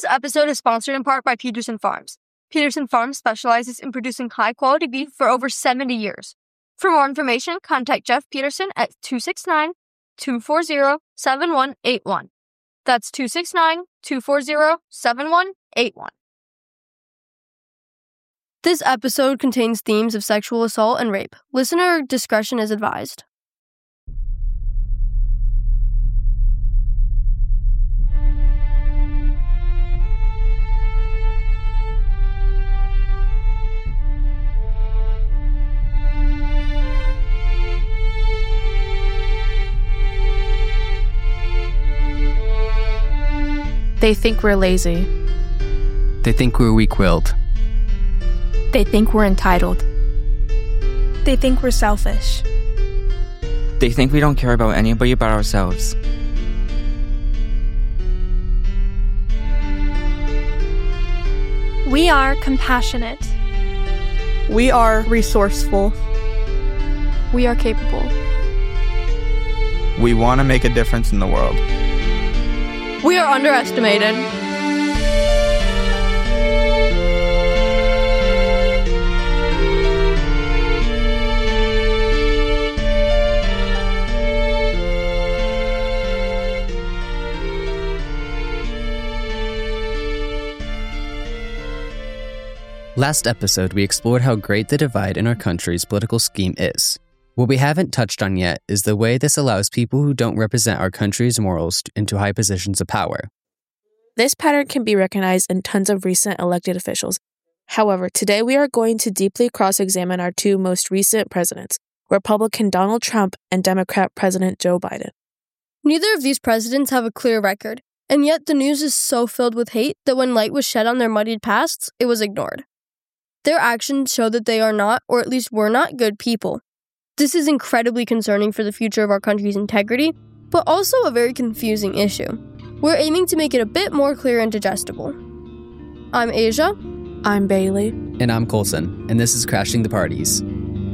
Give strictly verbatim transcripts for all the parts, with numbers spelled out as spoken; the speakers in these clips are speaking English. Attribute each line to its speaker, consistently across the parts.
Speaker 1: This episode is sponsored in part by Peterson Farms. Peterson Farms specializes in producing high-quality beef for over seventy years. For more information, contact Jeff Peterson at two six nine, two four zero, seven one eight one. That's two six nine, two four zero, seven one eight one. This episode contains themes of sexual assault and rape. Listener discretion is advised.
Speaker 2: They think we're lazy.
Speaker 3: They think we're weak-willed.
Speaker 2: They think we're entitled.
Speaker 4: They think we're selfish.
Speaker 5: They think we don't care about anybody but ourselves.
Speaker 4: We are compassionate.
Speaker 6: We are resourceful.
Speaker 2: We are capable.
Speaker 7: We want to make a difference in the world.
Speaker 1: We are underestimated.
Speaker 3: Last episode, we explored how great the divide in our country's political scheme is. What we haven't touched on yet is the way this allows people who don't represent our country's morals into high positions of power.
Speaker 2: This pattern can be recognized in tons of recent elected officials. However, today we are going to deeply cross-examine our two most recent presidents, Republican Donald Trump and Democrat President Joe Biden.
Speaker 1: Neither of these presidents have a clear record, and yet the news is so filled with hate that when light was shed on their muddied pasts, it was ignored. Their actions show that they are not, or at least were not, good people. This is incredibly concerning for the future of our country's integrity, but also a very confusing issue. We're aiming to make it a bit more clear and digestible. I'm Asia.
Speaker 2: I'm Bailey.
Speaker 3: And I'm Colson, and this is Crashing the Parties.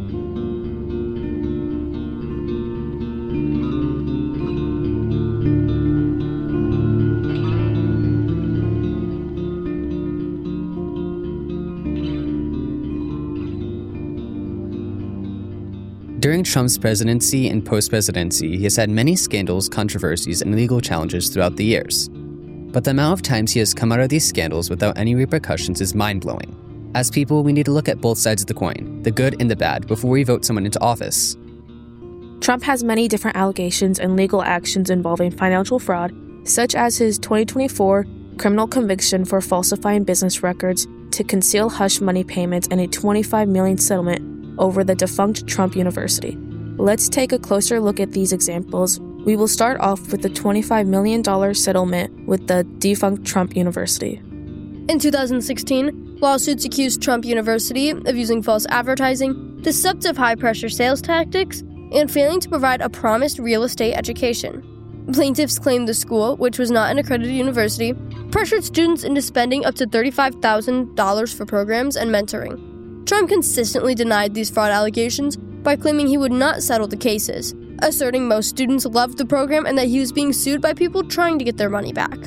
Speaker 3: During Trump's presidency and post-presidency, he has had many scandals, controversies, and legal challenges throughout the years. But the amount of times he has come out of these scandals without any repercussions is mind-blowing. As people, we need to look at both sides of the coin, the good and the bad, before we vote someone into office.
Speaker 2: Trump has many different allegations and legal actions involving financial fraud, such as his twenty twenty-four criminal conviction for falsifying business records to conceal hush money payments and a twenty-five million dollars settlement over the defunct Trump University. Let's take a closer look at these examples. We will start off with the twenty-five million dollars settlement with the defunct Trump University.
Speaker 1: In two thousand sixteen, lawsuits accused Trump University of using false advertising, deceptive high-pressure sales tactics, and failing to provide a promised real estate education. Plaintiffs claimed the school, which was not an accredited university, pressured students into spending up to thirty-five thousand dollars for programs and mentoring. Trump consistently denied these fraud allegations by claiming he would not settle the cases, asserting most students loved the program and that he was being sued by people trying to get their money back.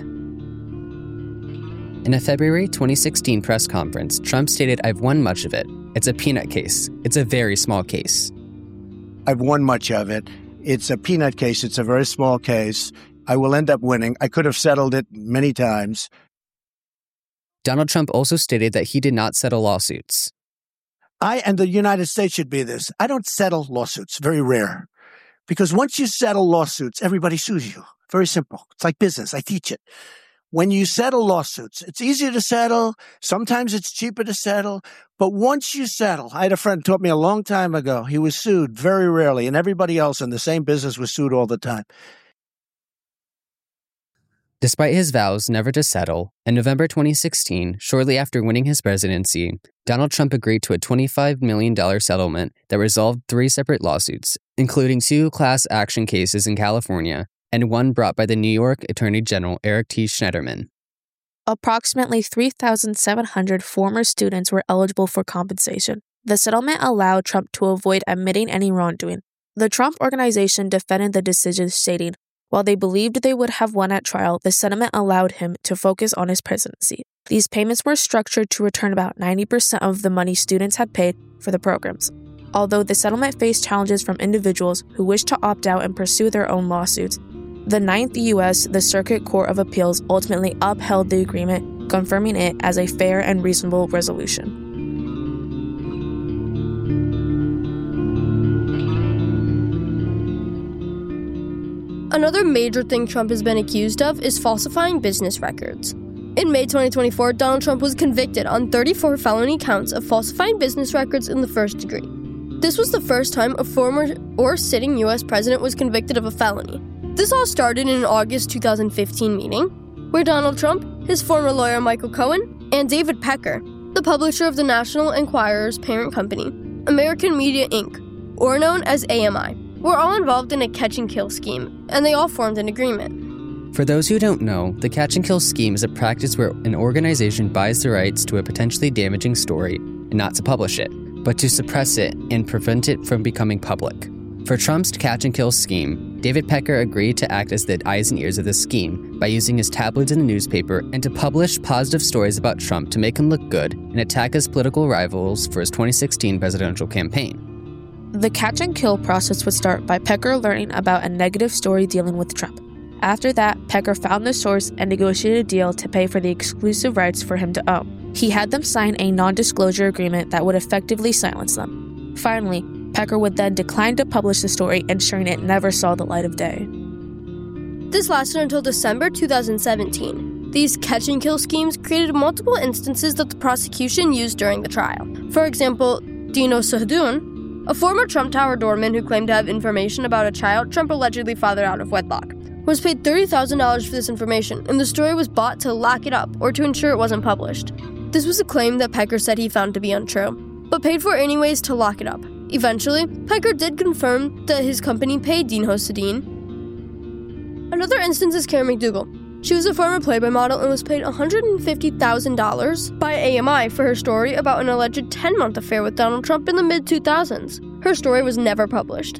Speaker 3: In a February twenty sixteen press conference, Trump stated, "I've won much of it. It's a peanut case. It's a very small case."
Speaker 8: I've won much of it. It's a peanut case. It's a very small case. I will end up winning. I could have settled it many times.
Speaker 3: Donald Trump also stated that he did not settle lawsuits.
Speaker 8: I and the United States should be this. I don't settle lawsuits. Very rare. Because once you settle lawsuits, everybody sues you. Very simple. It's like business. I teach it. When you settle lawsuits, it's easier to settle. Sometimes it's cheaper to settle. But once you settle, I had a friend who taught me a long time ago. He was sued very rarely, and everybody else in the same business was sued all the time.
Speaker 3: Despite his vows never to settle, in November twenty sixteen, shortly after winning his presidency, Donald Trump agreed to a twenty-five million dollars settlement that resolved three separate lawsuits, including two class action cases in California and one brought by the New York Attorney General Eric T. Schneiderman.
Speaker 2: Approximately three thousand seven hundred former students were eligible for compensation. The settlement allowed Trump to avoid admitting any wrongdoing. The Trump Organization defended the decision, stating, While they believed they would have won at trial, the settlement allowed him to focus on his presidency. These payments were structured to return about ninety percent of the money students had paid for the programs. Although the settlement faced challenges from individuals who wished to opt out and pursue their own lawsuits, the Ninth U S The Circuit Court of Appeals ultimately upheld the agreement, confirming it as a fair and reasonable resolution.
Speaker 1: Another major thing Trump has been accused of is falsifying business records. In May twenty twenty-four, Donald Trump was convicted on thirty-four felony counts of falsifying business records in the first degree. This was the first time a former or sitting U S president was convicted of a felony. This all started in an August two thousand fifteen meeting, where Donald Trump, his former lawyer Michael Cohen, and David Pecker, the publisher of the National Enquirer's parent company, American Media Incorporated, or known as A M I, were all involved in a catch-and-kill scheme, and they all formed an agreement.
Speaker 3: For those who don't know, the catch-and-kill scheme is a practice where an organization buys the rights to a potentially damaging story and not to publish it, but to suppress it and prevent it from becoming public. For Trump's catch-and-kill scheme, David Pecker agreed to act as the eyes and ears of the scheme by using his tabloids in the newspaper and to publish positive stories about Trump to make him look good and attack his political rivals for his twenty sixteen presidential campaign.
Speaker 2: The catch-and-kill process would start by Pecker learning about a negative story dealing with Trump. After that, Pecker found the source and negotiated a deal to pay for the exclusive rights for him to own. He had them sign a non-disclosure agreement that would effectively silence them. Finally, Pecker would then decline to publish the story, ensuring it never saw the light of day.
Speaker 1: This lasted until December two thousand seventeen. These catch-and-kill schemes created multiple instances that the prosecution used during the trial. For example, Dino Sahdoun, a former Trump Tower doorman who claimed to have information about a child Trump allegedly fathered out of wedlock, was paid thirty thousand dollars for this information, and the story was bought to lock it up or to ensure it wasn't published. This was a claim that Pecker said he found to be untrue, but paid for anyways to lock it up. Eventually, Pecker did confirm that his company paid Dino Sahdoun. Another instance is Karen McDougal. She was a former Playboy model and was paid one hundred fifty thousand dollars by A M I for her story about an alleged ten-month affair with Donald Trump in the mid two thousands. Her story was never published.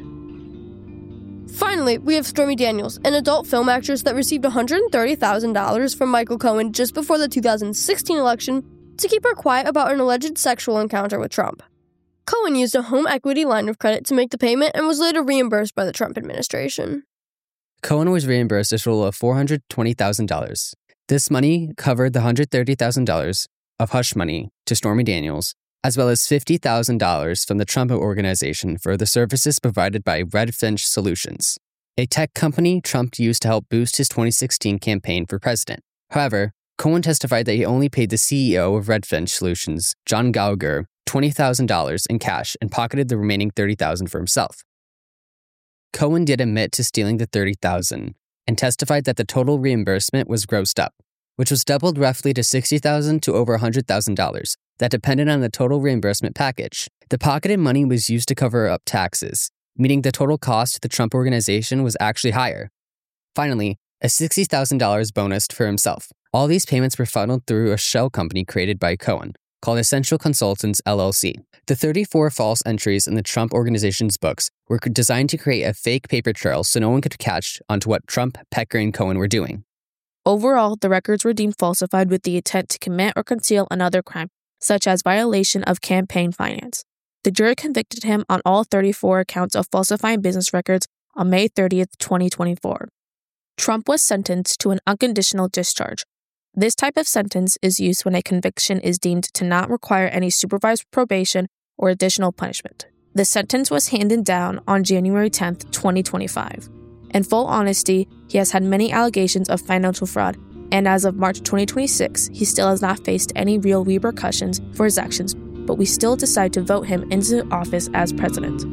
Speaker 1: Finally, we have Stormy Daniels, an adult film actress that received one hundred thirty thousand dollars from Michael Cohen just before the two thousand sixteen election to keep her quiet about an alleged sexual encounter with Trump. Cohen used a home equity line of credit to make the payment and was later reimbursed by the Trump administration.
Speaker 3: Cohen was reimbursed a total of four hundred twenty thousand dollars. This money covered the one hundred thirty thousand dollars of hush money to Stormy Daniels, as well as fifty thousand dollars from the Trump Organization for the services provided by Redfinch Solutions, a tech company Trump used to help boost his twenty sixteen campaign for president. However, Cohen testified that he only paid the C E O of Redfinch Solutions, John Gallagher, twenty thousand dollars in cash and pocketed the remaining thirty thousand dollars for himself. Cohen did admit to stealing the thirty thousand dollars and testified that the total reimbursement was grossed up, which was doubled roughly to sixty thousand dollars to over one hundred thousand dollars. That depended on the total reimbursement package. The pocketed money was used to cover up taxes, meaning the total cost to the Trump Organization was actually higher. Finally, a sixty thousand dollars bonus for himself. All these payments were funneled through a shell company created by Cohen, called Essential Consultants, L L C. The thirty-four false entries in the Trump Organization's books were designed to create a fake paper trail so no one could catch onto what Trump, Pecker, and Cohen were doing.
Speaker 2: Overall, the records were deemed falsified with the intent to commit or conceal another crime, such as violation of campaign finance. The jury convicted him on all thirty-four counts of falsifying business records on May thirtieth, twenty twenty-four. Trump was sentenced to an unconditional discharge. This type of sentence is used when a conviction is deemed to not require any supervised probation or additional punishment. The sentence was handed down on January tenth, twenty twenty-five. In full honesty, he has had many allegations of financial fraud, and as of March twenty twenty-six, he still has not faced any real repercussions for his actions, but we still decide to vote him into office as president.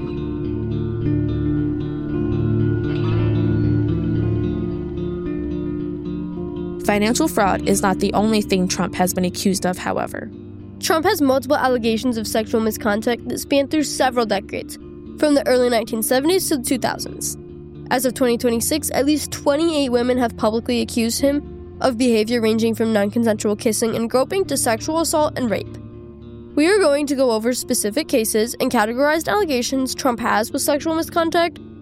Speaker 2: Financial fraud is not the only thing Trump has been accused of, however.
Speaker 1: Trump has multiple allegations of sexual misconduct that span through several decades, from the early nineteen seventies to the two thousands. As of twenty twenty-six, at least twenty-eight women have publicly accused him of behavior ranging from non-consensual kissing and groping to sexual assault and rape. We are going to go over specific cases and categorized allegations Trump has with sexual misconduct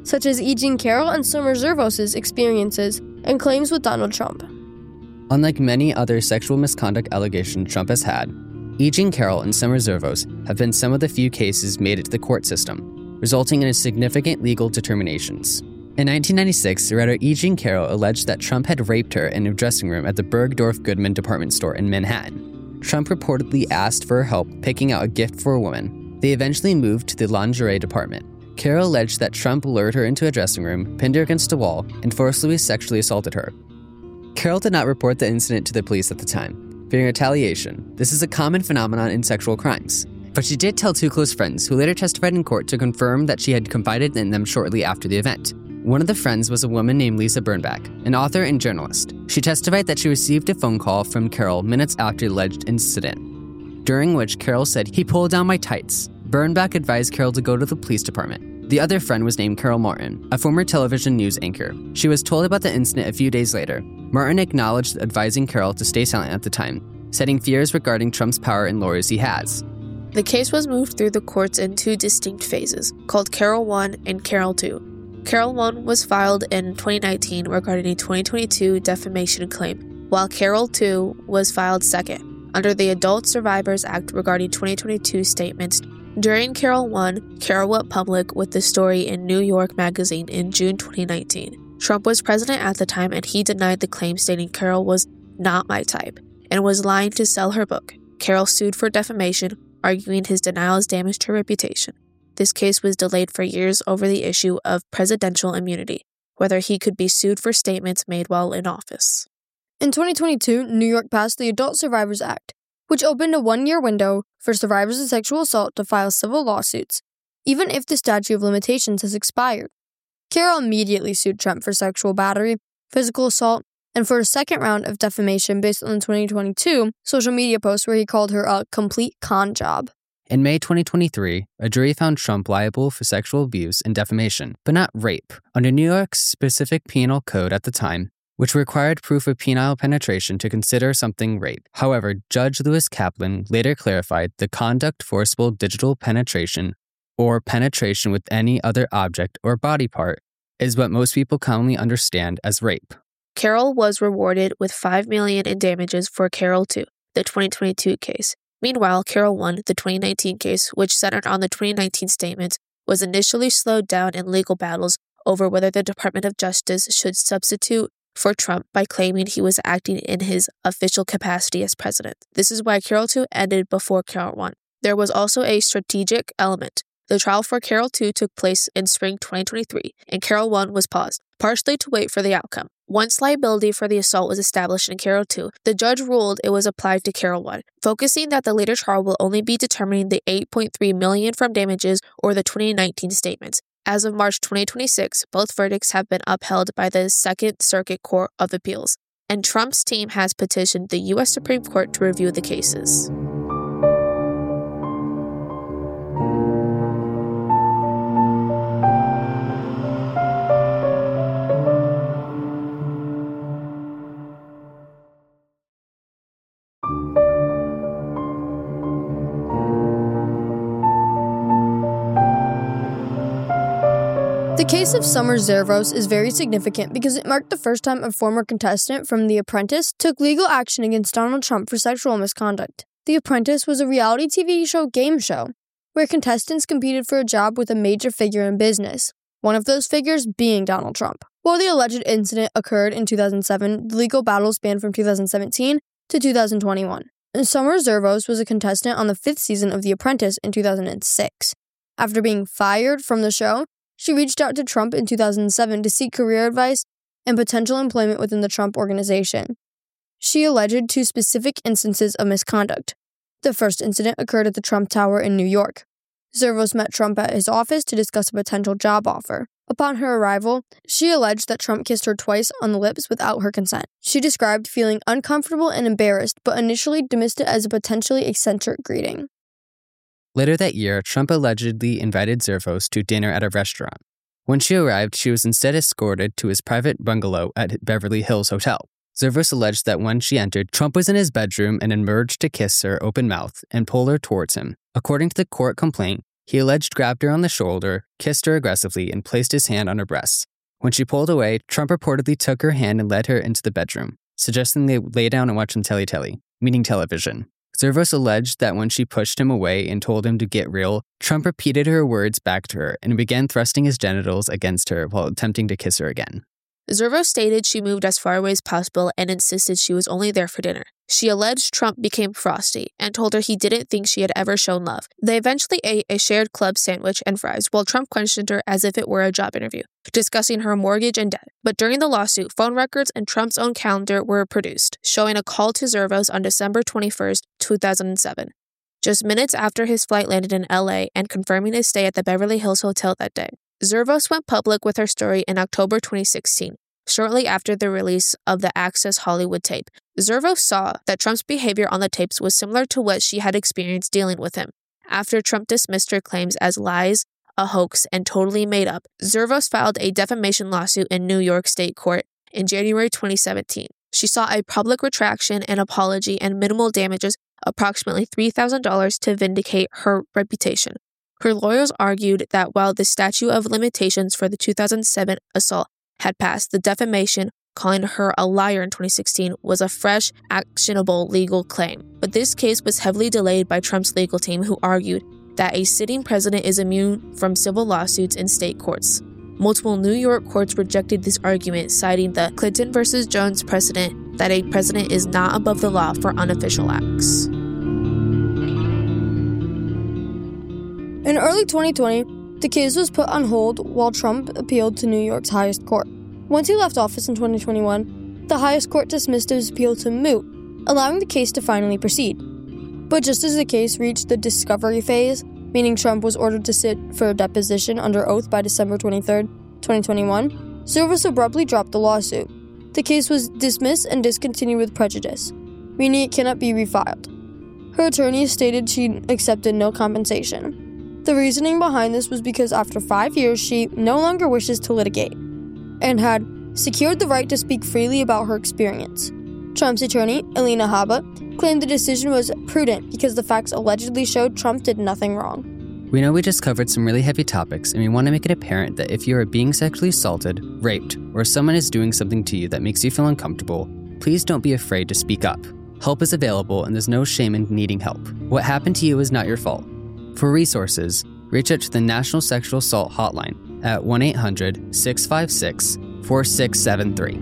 Speaker 1: such as E. Jean Carroll and Summer Zervos' experiences and claims with Donald Trump.
Speaker 3: Unlike many other sexual misconduct allegations Trump has had, E. Jean Carroll and Summer Zervos have been some of the few cases made it to the court system, resulting in significant legal determinations. In nineteen ninety-six, writer E. Jean Carroll alleged that Trump had raped her in a dressing room at the Bergdorf Goodman department store in Manhattan. Trump reportedly asked for her help picking out a gift for a woman. They eventually moved to the lingerie department. Carroll alleged that Trump lured her into a dressing room, pinned her against a wall, and forcibly sexually assaulted her. Carroll did not report the incident to the police at the time, fearing retaliation. This is a common phenomenon in sexual crimes. But she did tell two close friends who later testified in court to confirm that she had confided in them shortly after the event. One of the friends was a woman named Lisa Birnbach, an author and journalist. She testified that she received a phone call from Carroll minutes after the alleged incident, during which Carroll said, "He pulled down my tights." Birnbach advised Carroll to go to the police department. The other friend was named Carol Martin, a former television news anchor. She was told about the incident a few days later. Martin acknowledged advising Carroll to stay silent at the time, citing fears regarding Trump's power and lawyers he has.
Speaker 2: The case was moved through the courts in two distinct phases, called Carroll one and Carroll two. Carroll one was filed in twenty nineteen regarding a twenty twenty-two defamation claim, while Carroll two was filed second, under the Adult Survivors Act regarding twenty twenty-two statements. During Carroll one, Carroll went public with the story in New York Magazine in June twenty nineteen. Trump was president at the time, and he denied the claim, stating Carroll was not my type and was lying to sell her book. Carroll sued for defamation, arguing his denials damaged her reputation. This case was delayed for years over the issue of presidential immunity, whether he could be sued for statements made while in office.
Speaker 1: In twenty twenty-two, New York passed the Adult Survivors Act, which opened a one-year window for survivors of sexual assault to file civil lawsuits, even if the statute of limitations has expired. Carroll immediately sued Trump for sexual battery, physical assault, and for a second round of defamation based on the twenty twenty-two social media post where he called her a complete con job.
Speaker 3: In May twenty twenty-three, a jury found Trump liable for sexual abuse and defamation, but not rape, under New York's specific penal code at the time, which required proof of penile penetration to consider something rape. However, Judge Lewis Kaplan later clarified the conduct forcible digital penetration, or penetration with any other object or body part, is what most people commonly understand as rape.
Speaker 2: Carroll was rewarded with five million dollars in damages for Carroll two, the twenty twenty-two case. Meanwhile, Carroll one, the twenty nineteen case, which centered on the twenty nineteen statements, was initially slowed down in legal battles over whether the Department of Justice should substitute for Trump by claiming he was acting in his official capacity as president. This is why Carroll two ended before Carroll one. There was also a strategic element. The trial for Carroll two took place in spring twenty twenty-three, and Carroll one was paused, partially to wait for the outcome. Once liability for the assault was established in Carroll two, the judge ruled it was applied to Carroll one, focusing that the later trial will only be determining the eight point three million dollars from damages or the twenty nineteen statements. As of March twenty twenty-six, both verdicts have been upheld by the Second Circuit Court of Appeals, and Trump's team has petitioned the U S Supreme Court to review the cases.
Speaker 1: The case of Summer Zervos is very significant because it marked the first time a former contestant from The Apprentice took legal action against Donald Trump for sexual misconduct. The Apprentice was a reality T V show game show where contestants competed for a job with a major figure in business, one of those figures being Donald Trump. While the alleged incident occurred in two thousand seven, the legal battle spanned from two thousand seventeen to two thousand twenty-one. And Summer Zervos was a contestant on the fifth season of The Apprentice in two thousand six. After being fired from the show, she reached out to Trump in two thousand seven to seek career advice and potential employment within the Trump organization. She alleged two specific instances of misconduct. The first incident occurred at the Trump Tower in New York. Zervos met Trump at his office to discuss a potential job offer. Upon her arrival, she alleged that Trump kissed her twice on the lips without her consent. She described feeling uncomfortable and embarrassed, but initially dismissed it as a potentially eccentric greeting.
Speaker 3: Later that year, Trump allegedly invited Zervos to dinner at a restaurant. When she arrived, she was instead escorted to his private bungalow at Beverly Hills Hotel. Zervos alleged that when she entered, Trump was in his bedroom and emerged to kiss her open mouth and pull her towards him. According to the court complaint, He alleged grabbed her on the shoulder, kissed her aggressively, and placed his hand on her breasts. When she pulled away, Trump reportedly took her hand and led her into the bedroom, suggesting they lay down and watch some telly-telly, meaning television. Zervos alleged that when she pushed him away and told him to get real, Trump repeated her words back to her and began thrusting his genitals against her while attempting to kiss her again.
Speaker 2: Zervos stated she moved as far away as possible and insisted she was only there for dinner. She alleged Trump became frosty and told her he didn't think she had ever shown love. They eventually ate a shared club sandwich and fries while Trump questioned her as if it were a job interview, discussing her mortgage and debt. But during the lawsuit, phone records and Trump's own calendar were produced, showing a call to Zervos on December twenty-first, two thousand seven, just minutes after his flight landed in L A and confirming his stay at the Beverly Hills Hotel that day. Zervos went public with her story in October twenty sixteen. Shortly after the release of the Access Hollywood tape, Zervos saw that Trump's behavior on the tapes was similar to what she had experienced dealing with him. After Trump dismissed her claims as lies, a hoax, and totally made up, Zervos filed a defamation lawsuit in New York State Court in January twenty seventeen. She sought a public retraction, an apology, and minimal damages, approximately three thousand dollars, to vindicate her reputation. Her lawyers argued that while the statute of limitations for the two thousand seven assault had passed, the defamation, calling her a liar in twenty sixteen, was a fresh, actionable legal claim. But this case was heavily delayed by Trump's legal team, who argued that a sitting president is immune from civil lawsuits in state courts. Multiple New York courts rejected this argument, citing the Clinton versus Jones precedent that a president is not above the law for unofficial acts.
Speaker 1: In early twenty twenty, the case was put on hold while Trump appealed to New York's highest court. Once he left office in twenty twenty-one, the highest court dismissed his appeal to moot, allowing the case to finally proceed. But just as the case reached the discovery phase, meaning Trump was ordered to sit for a deposition under oath by December twenty-third, twenty twenty-one, Zervos abruptly dropped the lawsuit. The case was dismissed and discontinued with prejudice, meaning it cannot be refiled. Her attorney stated she accepted no compensation. The reasoning behind this was because after five years, she no longer wishes to litigate and had secured the right to speak freely about her experience. Trump's attorney, Alina Habba, claimed the decision was prudent because the facts allegedly showed Trump did nothing wrong.
Speaker 3: We know we just covered some really heavy topics, and we want to make it apparent that if you are being sexually assaulted, raped, or someone is doing something to you that makes you feel uncomfortable, please don't be afraid to speak up. Help is available, and there's no shame in needing help. What happened to you is not your fault. For resources, reach out to the National Sexual Assault Hotline at one eight hundred, six five six, four six seven three.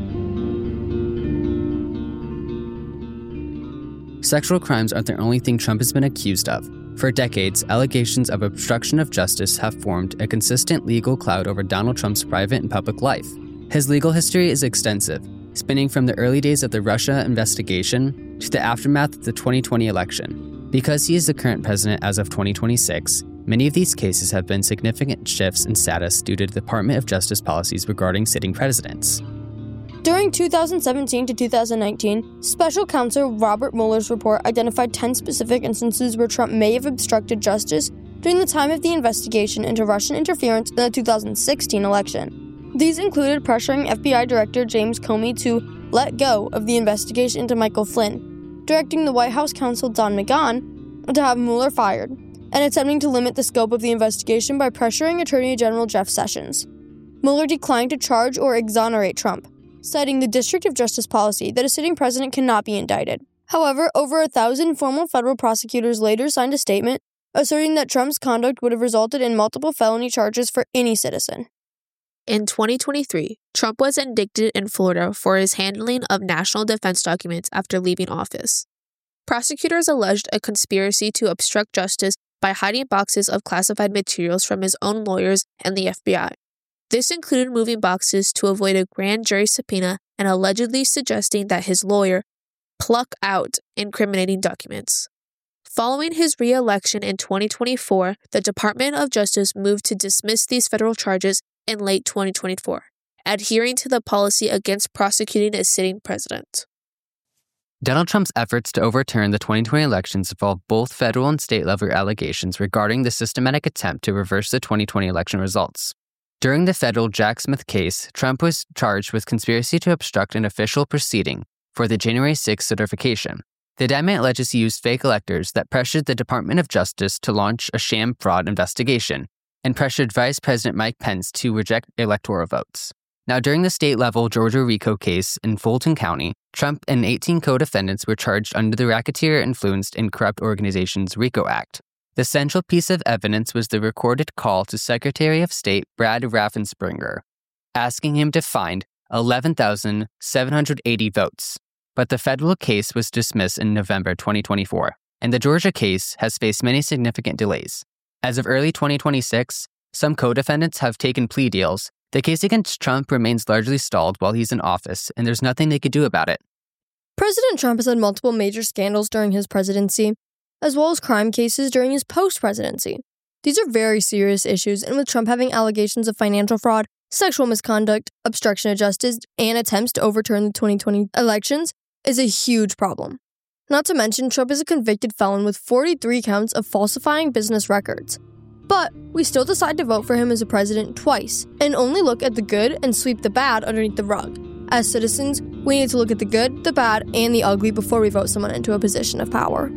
Speaker 3: Sexual crimes aren't the only thing Trump has been accused of. For decades, allegations of obstruction of justice have formed a consistent legal cloud over Donald Trump's private and public life. His legal history is extensive, spanning from the early days of the Russia investigation to the aftermath of the twenty twenty election. Because he is the current president as of twenty twenty-six, many of these cases have been significant shifts in status due to the Department of Justice policies regarding sitting presidents.
Speaker 1: During two thousand seventeen to two thousand nineteen, Special Counsel Robert Mueller's report identified ten specific instances where Trump may have obstructed justice during the time of the investigation into Russian interference in the two thousand sixteen election. These included pressuring F B I Director James Comey to let go of the investigation into Michael Flynn, directing the White House counsel Don McGahn to have Mueller fired, and attempting to limit the scope of the investigation by pressuring Attorney General Jeff Sessions. Mueller declined to charge or exonerate Trump, citing the District of Justice policy that a sitting president cannot be indicted. However, over a thousand formal federal prosecutors later signed a statement asserting that Trump's conduct would have resulted in multiple felony charges for any citizen.
Speaker 2: In twenty twenty-three, Trump was indicted in Florida for his handling of national defense documents after leaving office. Prosecutors alleged a conspiracy to obstruct justice by hiding boxes of classified materials from his own lawyers and the F B I. This included moving boxes to avoid a grand jury subpoena and allegedly suggesting that his lawyer pluck out incriminating documents. Following his re-election in twenty twenty-four, the Department of Justice moved to dismiss these federal charges in late twenty twenty-four, adhering to the policy against prosecuting a sitting president.
Speaker 3: Donald Trump's efforts to overturn the twenty twenty elections involve both federal and state-level allegations regarding the systematic attempt to reverse the twenty twenty election results. During the federal Jack Smith case, Trump was charged with conspiracy to obstruct an official proceeding for the January sixth certification. The indictment alleges he used fake electors that pressured the Department of Justice to launch a sham fraud investigation and pressured Vice President Mike Pence to reject electoral votes. Now, during the state-level Georgia RICO case in Fulton County, Trump and eighteen co-defendants were charged under the Racketeer-Influenced and Corrupt Organizations RICO Act. The central piece of evidence was the recorded call to Secretary of State Brad Raffensperger, asking him to find eleven thousand seven hundred eighty votes. But the federal case was dismissed in November twenty twenty-four, and the Georgia case has faced many significant delays. As of early twenty twenty-six, some co-defendants have taken plea deals. The case against Trump remains largely stalled while he's in office, and there's nothing they could do about it.
Speaker 1: President Trump has had multiple major scandals during his presidency, as well as crime cases during his post-presidency. These are very serious issues, and with Trump having allegations of financial fraud, sexual misconduct, obstruction of justice, and attempts to overturn the twenty twenty elections, is a huge problem. Not to mention, Trump is a convicted felon with forty-three counts of falsifying business records. But we still decide to vote for him as a president twice, and only look at the good and sweep the bad underneath the rug. As citizens, we need to look at the good, the bad, and the ugly before we vote someone into a position of power.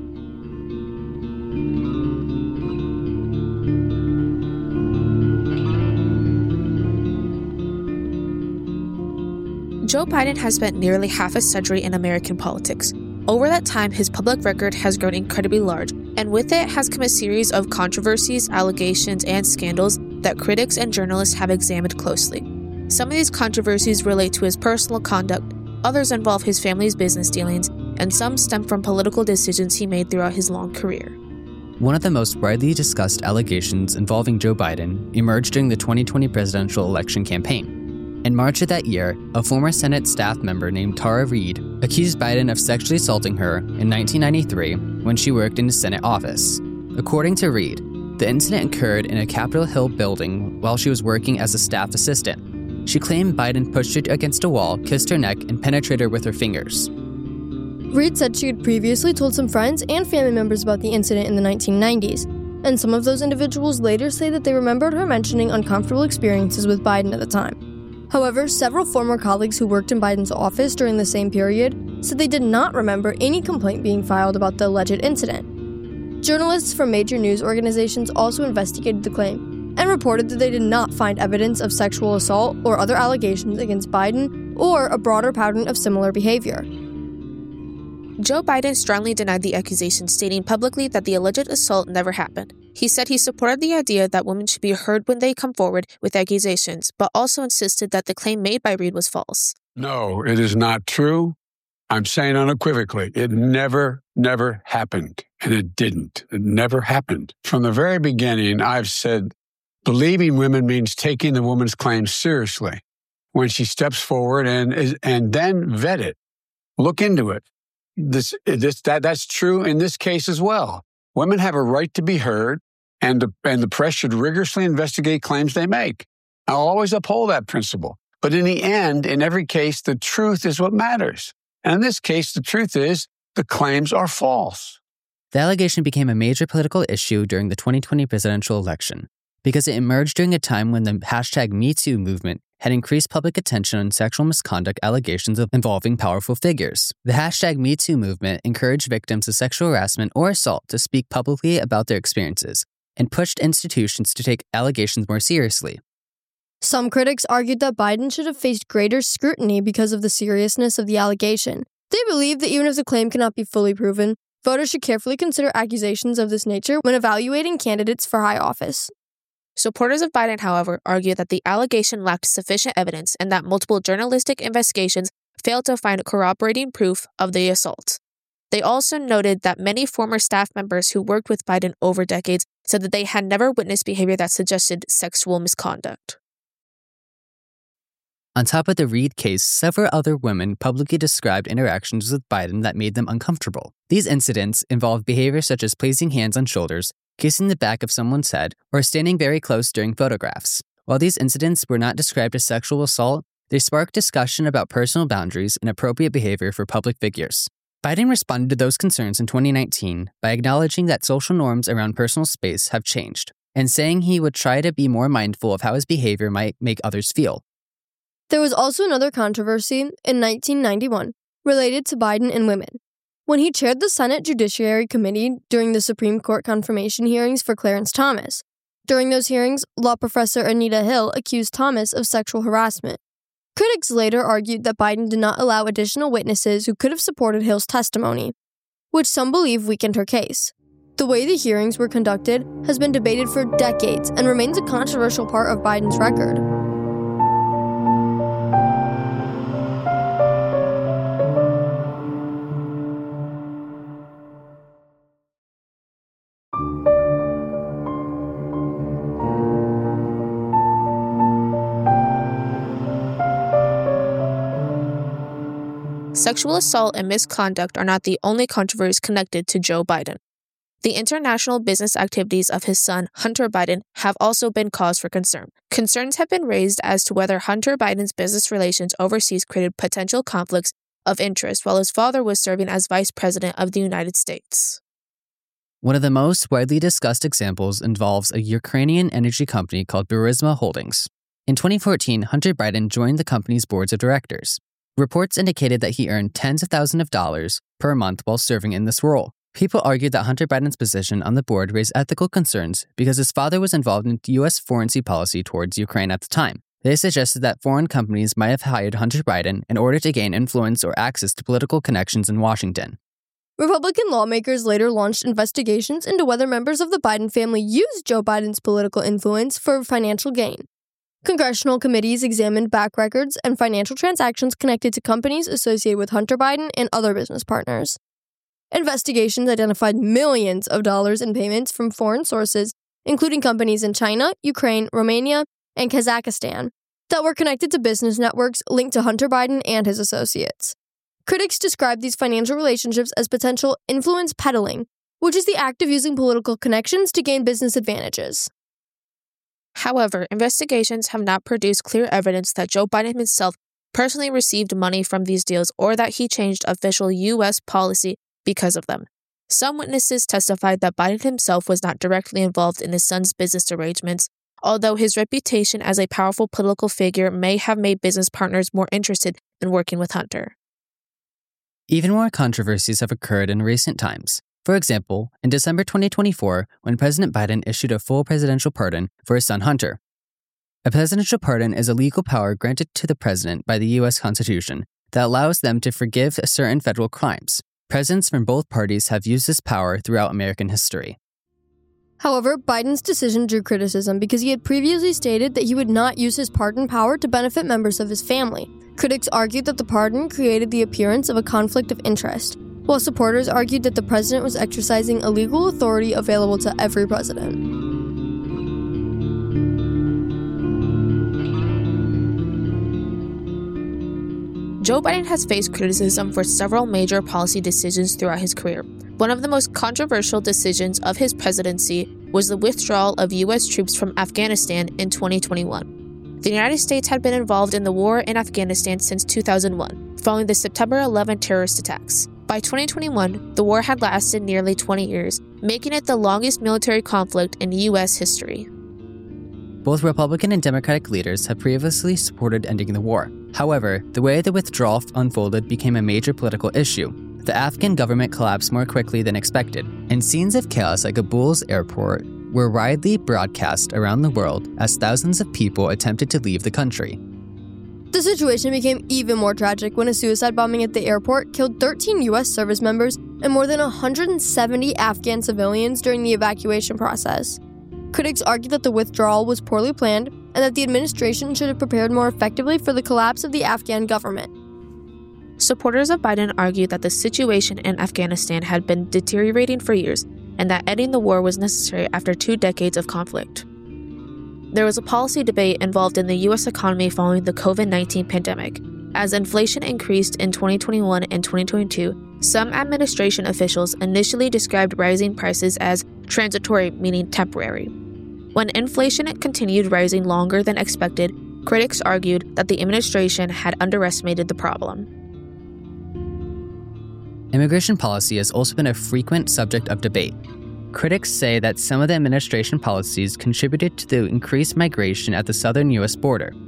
Speaker 2: Joe Biden has spent nearly half a century in American politics. Over that time, his public record has grown incredibly large, and with it has come a series of controversies, allegations, and scandals that critics and journalists have examined closely. Some of these controversies relate to his personal conduct, others involve his family's business dealings, and some stem from political decisions he made throughout his long career.
Speaker 3: One of the most widely discussed allegations involving Joe Biden emerged during the twenty twenty presidential election campaign. In March of that year, a former Senate staff member named Tara Reade accused Biden of sexually assaulting her in nineteen ninety-three when she worked in his Senate office. According to Reade, the incident occurred in a Capitol Hill building while she was working as a staff assistant. She claimed Biden pushed her against a wall, kissed her neck, and penetrated her with her fingers.
Speaker 1: Reade said she had previously told some friends and family members about the incident in the nineteen nineties, and some of those individuals later say that they remembered her mentioning uncomfortable experiences with Biden at the time. However, several former colleagues who worked in Biden's office during the same period said they did not remember any complaint being filed about the alleged incident. Journalists from major news organizations also investigated the claim and reported that they did not find evidence of sexual assault or other allegations against Biden or a broader pattern of similar behavior.
Speaker 2: Joe Biden strongly denied the accusation, stating publicly that the alleged assault never happened. He said he supported the idea that women should be heard when they come forward with accusations, but also insisted that the claim made by Reade was false.
Speaker 9: No, it is not true. I'm saying unequivocally, it never, never happened. And it didn't. It never happened. From the very beginning, I've said believing women means taking the woman's claims seriously when she steps forward and is, and then vet it. Look into it. This, this, that, that's true in this case as well. Women have a right to be heard, and the, and the press should rigorously investigate claims they make. I'll always uphold that principle. But in the end, in every case, the truth is what matters. And in this case, the truth is the claims are false.
Speaker 3: The allegation became a major political issue during the twenty twenty presidential election because it emerged during a time when the hashtag MeToo movement had increased public attention on sexual misconduct allegations of involving powerful figures. The hashtag MeToo movement encouraged victims of sexual harassment or assault to speak publicly about their experiences and pushed institutions to take allegations more seriously.
Speaker 1: Some critics argued that Biden should have faced greater scrutiny because of the seriousness of the allegation. They believe that even if the claim cannot be fully proven, voters should carefully consider accusations of this nature when evaluating candidates for high office.
Speaker 2: Supporters of Biden, however, argue that the allegation lacked sufficient evidence and that multiple journalistic investigations failed to find corroborating proof of the assault. They also noted that many former staff members who worked with Biden over decades said that they had never witnessed behavior that suggested sexual misconduct.
Speaker 3: On top of the Reade case, several other women publicly described interactions with Biden that made them uncomfortable. These incidents involved behavior such as placing hands on shoulders, kissing the back of someone's head, or standing very close during photographs. While these incidents were not described as sexual assault, they sparked discussion about personal boundaries and appropriate behavior for public figures. Biden responded to those concerns in twenty nineteen by acknowledging that social norms around personal space have changed, and saying he would try to be more mindful of how his behavior might make others feel.
Speaker 1: There was also another controversy in nineteen ninety-one related to Biden and women. when he chaired the Senate Judiciary Committee during the Supreme Court confirmation hearings for Clarence Thomas. During those hearings, law professor Anita Hill accused Thomas of sexual harassment. Critics later argued that Biden did not allow additional witnesses who could have supported Hill's testimony, which some believe weakened her case. The way the hearings were conducted has been debated for decades and remains a controversial part of Biden's record.
Speaker 2: Sexual assault and misconduct are not the only controversies connected to Joe Biden. The international business activities of his son, Hunter Biden, have also been cause for concern. Concerns have been raised as to whether Hunter Biden's business relations overseas created potential conflicts of interest while his father was serving as vice president of the United States.
Speaker 3: One of the most widely discussed examples involves a Ukrainian energy company called Burisma Holdings. In twenty fourteen, Hunter Biden joined the company's boards of directors. Reports indicated that he earned tens of thousands of dollars per month while serving in this role. People argued that Hunter Biden's position on the board raised ethical concerns because his father was involved in U S foreign policy towards Ukraine at the time. They suggested that foreign companies might have hired Hunter Biden in order to gain influence or access to political connections in Washington.
Speaker 1: Republican lawmakers later launched investigations into whether members of the Biden family used Joe Biden's political influence for financial gain. Congressional committees examined back records and financial transactions connected to companies associated with Hunter Biden and other business partners. Investigations identified millions of dollars in payments from foreign sources, including companies in China, Ukraine, Romania, and Kazakhstan, that were connected to business networks linked to Hunter Biden and his associates. Critics describe these financial relationships as potential influence peddling, which is the act of using political connections to gain business advantages.
Speaker 2: However, investigations have not produced clear evidence that Joe Biden himself personally received money from these deals or that he changed official U S policy because of them. Some witnesses testified that Biden himself was not directly involved in his son's business arrangements, although his reputation as a powerful political figure may have made business partners more interested in working with Hunter.
Speaker 3: Even more controversies have occurred in recent times. For example, in December twenty twenty-four, when President Biden issued a full presidential pardon for his son Hunter. A presidential pardon is a legal power granted to the president by the U S Constitution that allows them to forgive certain federal crimes. Presidents from both parties have used this power throughout American history.
Speaker 1: However, Biden's decision drew criticism because he had previously stated that he would not use his pardon power to benefit members of his family. Critics argued that the pardon created the appearance of a conflict of interest, while supporters argued that the president was exercising a legal authority available to every president.
Speaker 2: Joe Biden has faced criticism for several major policy decisions throughout his career. One of the most controversial decisions of his presidency was the withdrawal of U S troops from Afghanistan in twenty twenty-one. The United States had been involved in the war in Afghanistan since two thousand one, following the September eleventh terrorist attacks. By twenty twenty-one, the war had lasted nearly twenty years, making it the longest military conflict in U S history.
Speaker 3: Both Republican and Democratic leaders have previously supported ending the war. However, the way the withdrawal unfolded became a major political issue. The Afghan government collapsed more quickly than expected, and scenes of chaos at Kabul's airport were widely broadcast around the world as thousands of people attempted to leave the country.
Speaker 1: The situation became even more tragic when a suicide bombing at the airport killed thirteen U S service members and more than one hundred seventy Afghan civilians during the evacuation process. Critics argued that the withdrawal was poorly planned and that the administration should have prepared more effectively for the collapse of the Afghan government.
Speaker 2: Supporters of Biden argued that the situation in Afghanistan had been deteriorating for years and that ending the war was necessary after two decades of conflict. There was a policy debate involved in the U S economy following the covid nineteen pandemic. As inflation increased in twenty twenty-one and twenty twenty-two, some administration officials initially described rising prices as transitory, meaning temporary. When inflation continued rising longer than expected, critics argued that the administration had underestimated the problem.
Speaker 3: Immigration policy has also been a frequent subject of debate. Critics say that some of the administration policies contributed to the increased migration at the southern U S border.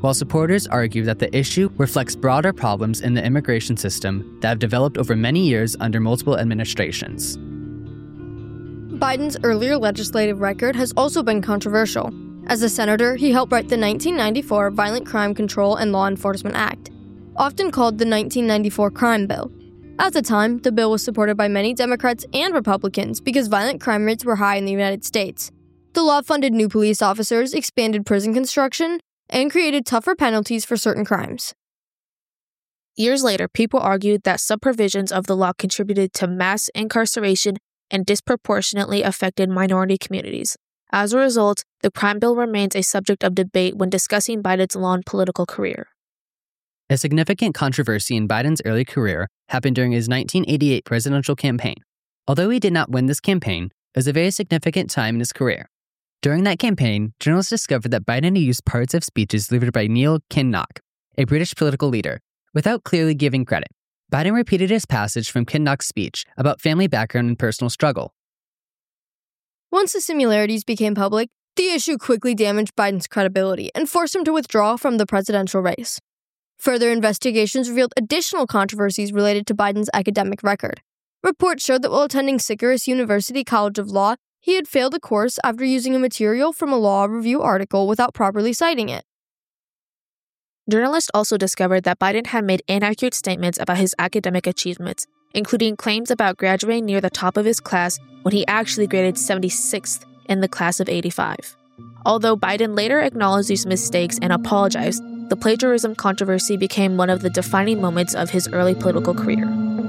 Speaker 3: while supporters argue that the issue reflects broader problems in the immigration system that have developed over many years under multiple administrations.
Speaker 1: Biden's earlier legislative record has also been controversial. As a senator, he helped write the nineteen ninety-four Violent Crime Control and Law Enforcement Act, often called the nineteen ninety-four Crime Bill. At the time, the bill was supported by many Democrats and Republicans because violent crime rates were high in the United States. The law funded new police officers, expanded prison construction, and created tougher penalties for certain crimes.
Speaker 2: Years later, people argued that some provisions of the law contributed to mass incarceration and disproportionately affected minority communities. As a result, the crime bill remains a subject of debate when discussing Biden's long political career.
Speaker 3: A significant controversy in Biden's early career happened during his nineteen eighty-eight presidential campaign. Although he did not win this campaign, it was a very significant time in his career. During that campaign, journalists discovered that Biden had used parts of speeches delivered by Neil Kinnock, a British political leader, without clearly giving credit. Biden repeated his passage from Kinnock's speech about family background and personal struggle.
Speaker 1: Once the similarities became public, the issue quickly damaged Biden's credibility and forced him to withdraw from the presidential race. Further investigations revealed additional controversies related to Biden's academic record. Reports showed that while attending Syracuse University College of Law, he had failed a course after using a material from a law review article without properly citing it.
Speaker 2: Journalists also discovered that Biden had made inaccurate statements about his academic achievements, including claims about graduating near the top of his class when he actually graded seventy-sixth in the class of eighty-five. Although Biden later acknowledged these mistakes and apologized, the plagiarism controversy became one of the defining moments of his early political career.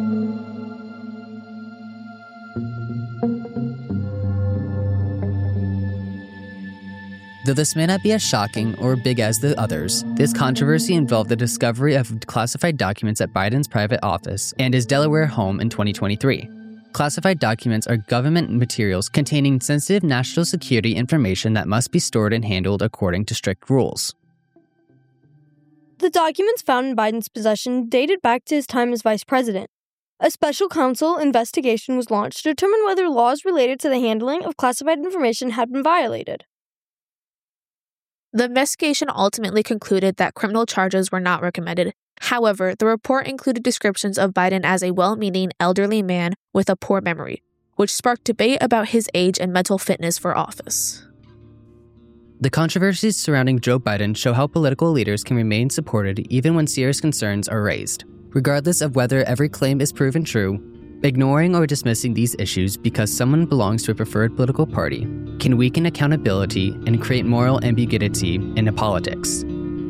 Speaker 3: Though this may not be as shocking or big as the others, this controversy involved the discovery of classified documents at Biden's private office and his Delaware home in twenty twenty-three. Classified documents are government materials containing sensitive national security information that must be stored and handled according to strict rules.
Speaker 1: The documents found in Biden's possession dated back to his time as vice president. A special counsel investigation was launched to determine whether laws related to the handling of classified information had been violated.
Speaker 2: The investigation ultimately concluded that criminal charges were not recommended. However, the report included descriptions of Biden as a well-meaning elderly man with a poor memory, which sparked debate about his age and mental fitness for office.
Speaker 3: The controversies surrounding Joe Biden show how political leaders can remain supported even when serious concerns are raised. Regardless of whether every claim is proven true, ignoring or dismissing these issues because someone belongs to a preferred political party can weaken accountability and create moral ambiguity in politics.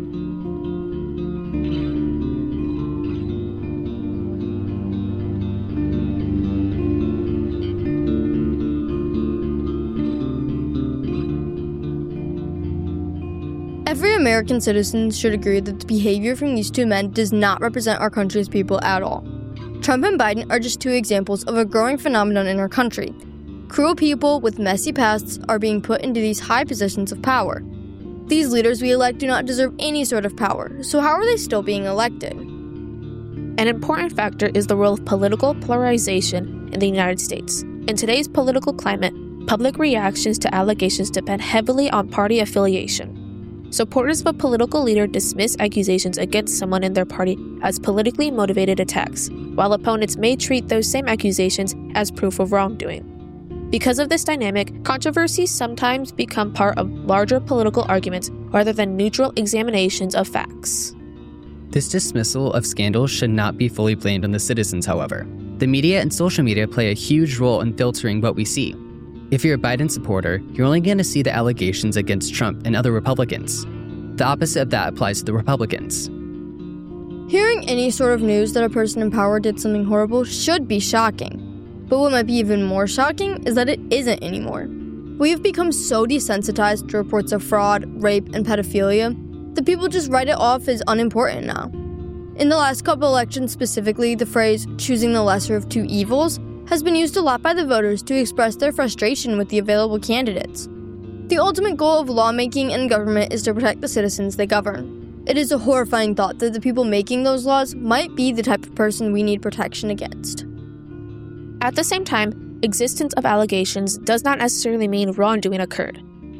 Speaker 1: Every American citizen should agree that the behavior from these two men does not represent our country's people at all. Trump and Biden are just two examples of a growing phenomenon in our country. Cruel people with messy pasts are being put into these high positions of power. These leaders we elect do not deserve any sort of power, so how are they still being elected?
Speaker 2: An important factor is the role of political polarization in the United States. In today's political climate, public reactions to allegations depend heavily on party affiliation. Supporters of a political leader dismiss accusations against someone in their party as politically motivated attacks, while opponents may treat those same accusations as proof of wrongdoing. Because of this dynamic, controversies sometimes become part of larger political arguments rather than neutral examinations of facts.
Speaker 3: This dismissal of scandals should not be fully blamed on the citizens, however. The media and social media play a huge role in filtering what we see. If you're a Biden supporter, you're only going to see the allegations against Trump and other Republicans. The opposite of that applies to the Republicans.
Speaker 1: Hearing any sort of news that a person in power did something horrible should be shocking. But what might be even more shocking is that it isn't anymore. We have become so desensitized to reports of fraud, rape, and pedophilia that people just write it off as unimportant now. In the last couple elections specifically, the phrase, choosing the lesser of two evils, has been used a lot by the voters to express their frustration with the available candidates. The ultimate goal of lawmaking and government is to protect the citizens they govern. It is a horrifying thought that the people making those laws might be the type of person we need protection against.
Speaker 2: At the same time, existence of allegations does not necessarily mean wrongdoing occurred.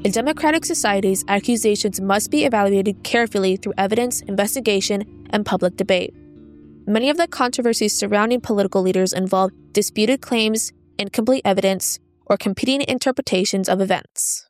Speaker 2: In democratic societies, accusations must be evaluated carefully through evidence, investigation, and public debate. Many of the controversies surrounding political leaders involve disputed claims, incomplete evidence, or competing interpretations of events.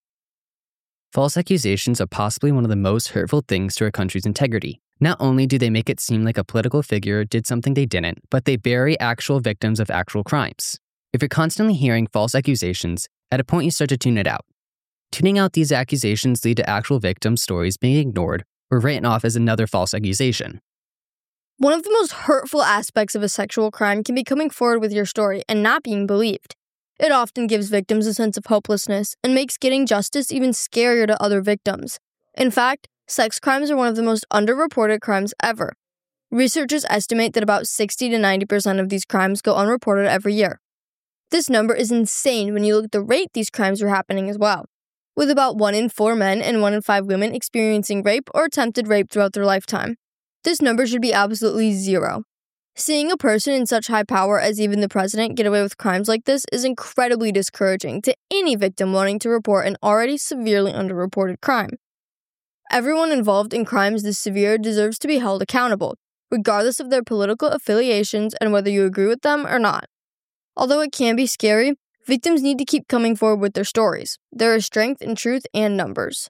Speaker 3: False accusations are possibly one of the most hurtful things to a country's integrity. Not only do they make it seem like a political figure did something they didn't, but they bury actual victims of actual crimes. If you're constantly hearing false accusations, at a point you start to tune it out. Tuning out these accusations lead to actual victim stories being ignored or written off as another false accusation.
Speaker 1: One of the most hurtful aspects of a sexual crime can be coming forward with your story and not being believed. It often gives victims a sense of hopelessness and makes getting justice even scarier to other victims. In fact, sex crimes are one of the most underreported crimes ever. Researchers estimate that about sixty to ninety percent of these crimes go unreported every year. This number is insane when you look at the rate these crimes are happening as well, with about one in four men and one in five women experiencing rape or attempted rape throughout their lifetime. This number should be absolutely zero. Seeing a person in such high power as even the president get away with crimes like this is incredibly discouraging to any victim wanting to report an already severely underreported crime. Everyone involved in crimes this severe deserves to be held accountable, regardless of their political affiliations and whether you agree with them or not. Although it can be scary, victims need to keep coming forward with their stories. There is strength in truth and numbers.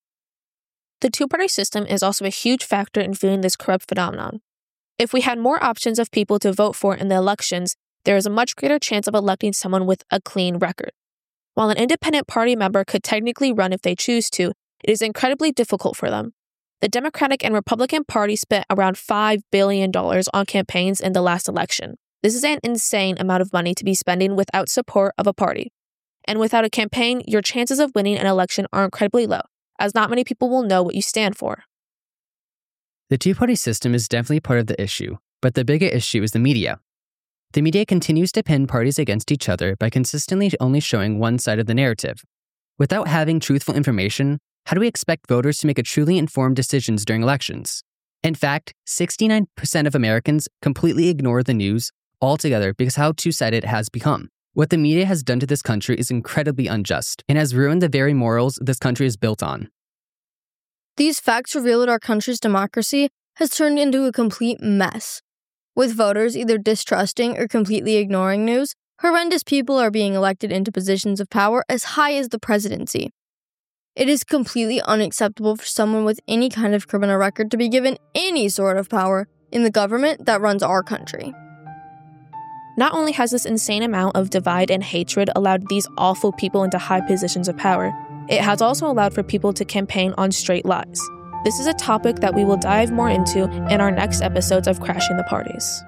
Speaker 2: The two-party system is also a huge factor in fueling this corrupt phenomenon. If we had more options of people to vote for in the elections, there is a much greater chance of electing someone with a clean record. While an independent party member could technically run if they choose to, it is incredibly difficult for them. The Democratic and Republican Party spent around five billion dollars on campaigns in the last election. This is an insane amount of money to be spending without support of a party. And without a campaign, your chances of winning an election are incredibly low, as not many people will know what you stand for.
Speaker 3: The two-party system is definitely part of the issue, but the bigger issue is the media. The media continues to pin parties against each other by consistently only showing one side of the narrative. Without having truthful information, how do we expect voters to make a truly informed decisions during elections? In fact, sixty-nine percent of Americans completely ignore the news altogether because how two-sided it has become. What the media has done to this country is incredibly unjust and has ruined the very morals this country is built on.
Speaker 1: These facts reveal that our country's democracy has turned into a complete mess. With voters either distrusting or completely ignoring news, horrendous people are being elected into positions of power as high as the presidency. It is completely unacceptable for someone with any kind of criminal record to be given any sort of power in the government that runs our country.
Speaker 2: Not only has this insane amount of divide and hatred allowed these awful people into high positions of power, it has also allowed for people to campaign on straight lies. This is a topic that we will dive more into in our next episodes of Crashing the Parties.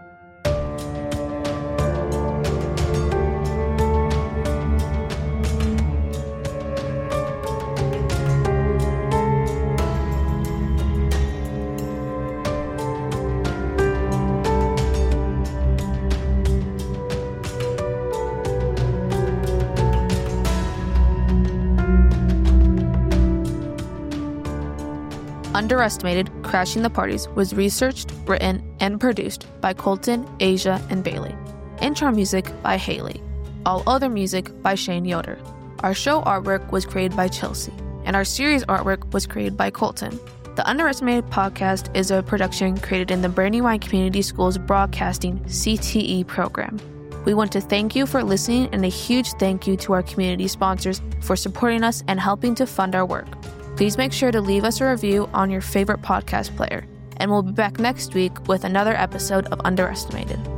Speaker 2: Underestimated, Crashing the Parties was researched, written, and produced by Colton, Asia, and Bailey. Intro music by Haley. All other music by Shane Yoder. Our show artwork was created by Chelsea, and our series artwork was created by Colton. The Underestimated podcast is a production created in the Brandywine Community Schools Broadcasting C T E program. We want to thank you for listening, and a huge thank you to our community sponsors for supporting us and helping to fund our work. Please make sure to leave us a review on your favorite podcast player, and we'll be back next week with another episode of Underestimated.